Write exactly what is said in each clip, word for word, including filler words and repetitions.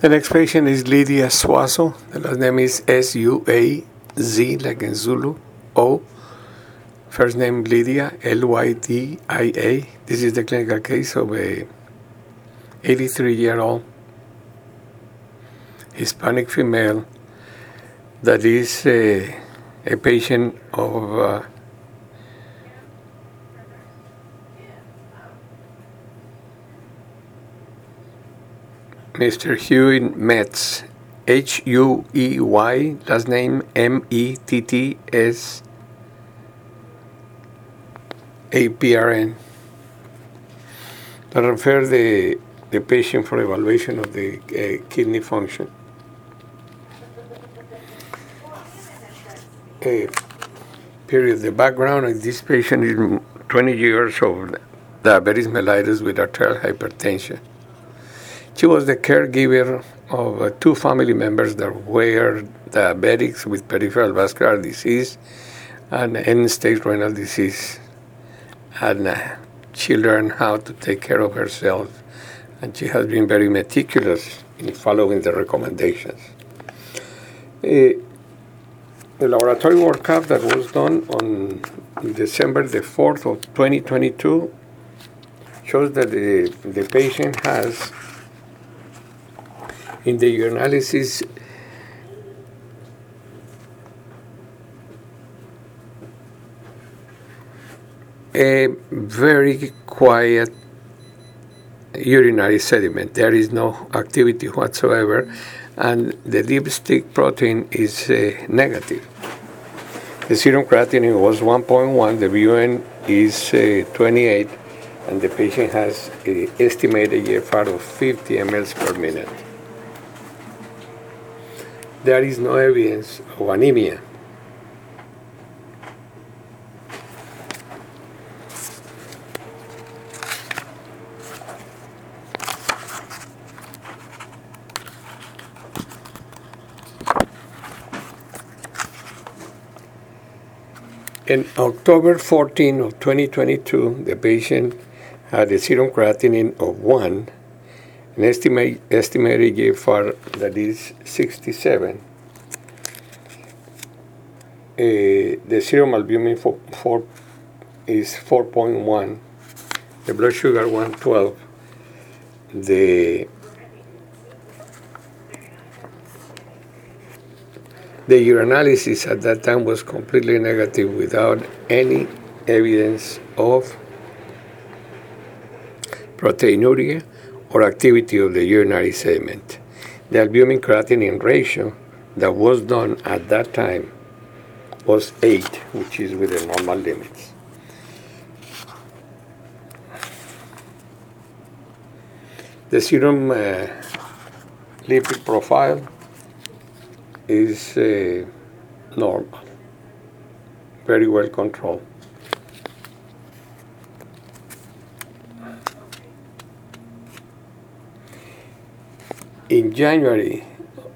The next patient is Lydia Suazo. The last name is S U A Z, like in Zulu, O. First name Lydia, L Y D I A. This is the clinical case of a eighty-three-year-old Hispanic female that is a, a patient of uh, Mister Huey Metz, H U E Y, last name M E T T S A P R N. I refer the, the patient for evaluation of the uh, kidney function. Uh, period. The background of this patient is twenty years of diabetes mellitus with arterial hypertension. She was the caregiver of uh, two family members that were diabetics with peripheral vascular disease and end-stage renal disease. And uh, she learned how to take care of herself, and she has been very meticulous in following the recommendations. Uh, the laboratory workup that was done on December the fourth of twenty twenty-two shows that the, the patient has, in the urinalysis, a very quiet urinary sediment. There is no activity whatsoever, and the dipstick protein is uh, negative. The serum creatinine was one point one, the B U N is uh, twenty-eight, and the patient has an estimated G F R of fifty milliliters per minute. There is no evidence of anemia. In October fourteenth of twenty twenty-two, the patient had a serum creatinine of one, an estimate, estimated G F R that is sixty-seven. Uh, the serum albumin for, for is four point one, the blood sugar one twelve. The The urinalysis at that time was completely negative without any evidence of proteinuria or activity of the urinary sediment. The albumin creatinine ratio that was done at that time was eight, which is within normal limits. The serum uh, lipid profile is uh, normal, very well controlled. In January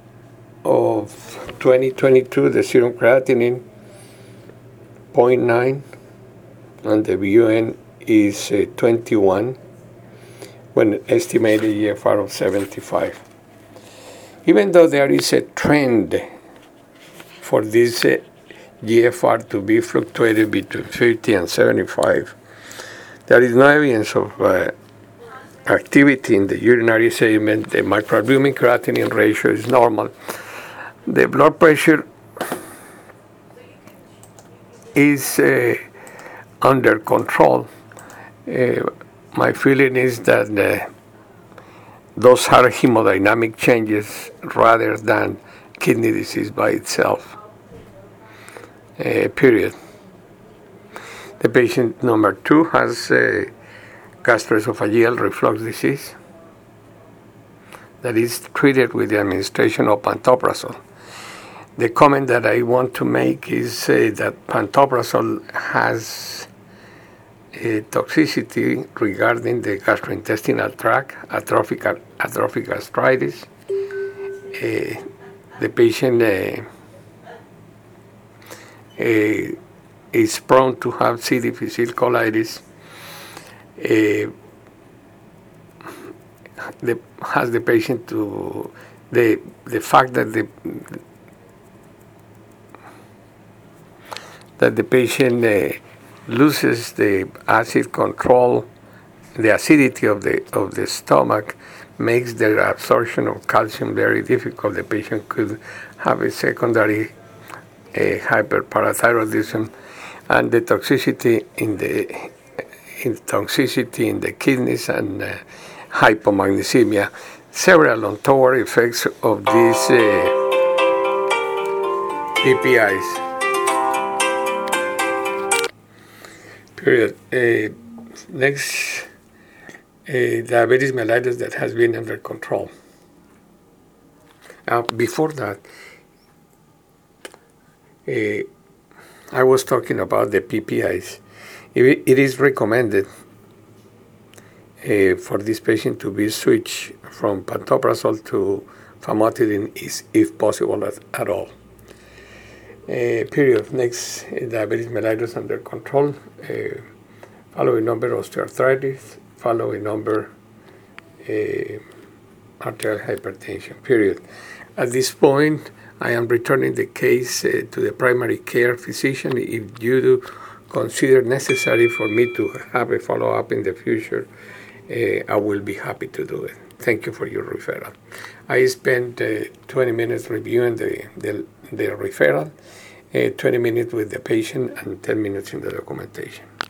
of twenty twenty-two, the serum creatinine zero point nine and the B U N is uh, twenty-one, when an estimated G F R of seventy-five. Even though there is a trend for this uh, G F R to be fluctuated between fifty and seventy-five, there is no evidence of uh, activity in the urinary sediment. The microalbumin creatinine ratio is normal. The blood pressure is uh, under control. Uh, my feeling is that uh, those are hemodynamic changes rather than kidney disease by itself. Uh, period. The patient number two has uh, gastroesophageal reflux disease that is treated with the administration of pantoprazole. The comment that I want to make is uh, that pantoprazole has a toxicity regarding the gastrointestinal tract, atrophic, atrophic gastritis. Uh, the patient uh, uh, is prone to have C. difficile colitis, uh, the, has the patient to the the fact that the that the patient uh, loses the acid control, the acidity of the of the stomach makes the absorption of calcium very difficult. The patient could have a secondary uh, hyperparathyroidism, and the toxicity in the in toxicity in the kidneys and uh, hypomagnesemia. Several untoward effects of these uh, P P Is. Period. Uh, next, uh, diabetes mellitus that has been under control. Uh, before that, uh, I was talking about the P P Is. It, it is recommended uh, for this patient to be switched from pantoprazole to famotidine, is, if possible at, at all. Uh, period. Next, uh, diabetes mellitus under control. Uh, following number osteoarthritis. Following number uh, arterial hypertension. Period. At this point, I am returning the case uh, to the primary care physician. If you do consider necessary for me to have a follow-up in the future, uh, I will be happy to do it. Thank you for your referral. I spent uh, twenty minutes reviewing the, the, the referral, uh, twenty minutes with the patient, and ten minutes in the documentation.